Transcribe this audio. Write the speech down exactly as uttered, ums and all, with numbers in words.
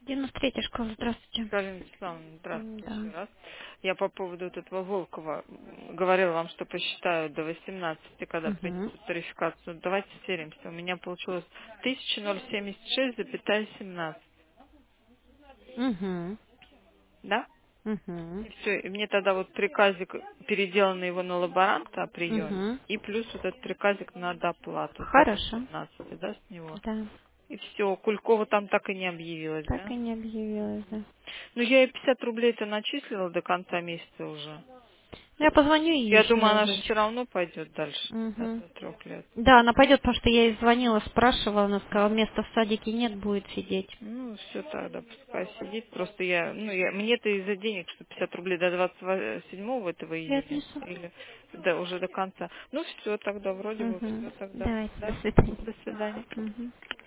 девяносто третья школа, здравствуйте. Галина Вячеславовна, М, здравствуйте Да. еще раз. Я по поводу вот этого Волкова м, говорила вам, что посчитаю до восемнадцати, когда придет Угу. тарификацию. Давайте сверимся. У меня получилось тысяча семьдесят шесть запятая семнадцать. Угу. Да? Угу. И все. И мне тогда вот приказик, переделанный его на лаборанта о приеме, Угу. и плюс вот этот приказик на доплату до Хорошо. восемнадцати, да, с него. Да. И все. Кулькова там так и не объявилась, Так да? и не объявилась, да. Ну, я ей пятьдесят рублей-то начислила до конца месяца уже. Я позвоню ей Я еще думаю, она же все разочек. равно пойдет дальше, да, Угу. до трех лет. Да, она пойдет, потому что я ей звонила, спрашивала, она сказала, места в садике нет, будет сидеть. Ну, все тогда, пускай сидит. Просто я, ну, я, мне-то из-за денег, что пятьдесят рублей до двадцать седьмого этого Я июня, отнесу. или да, уже до конца. Ну, все, тогда вроде бы Угу. все тогда. Давайте, до Да? свидания. До свидания. Угу.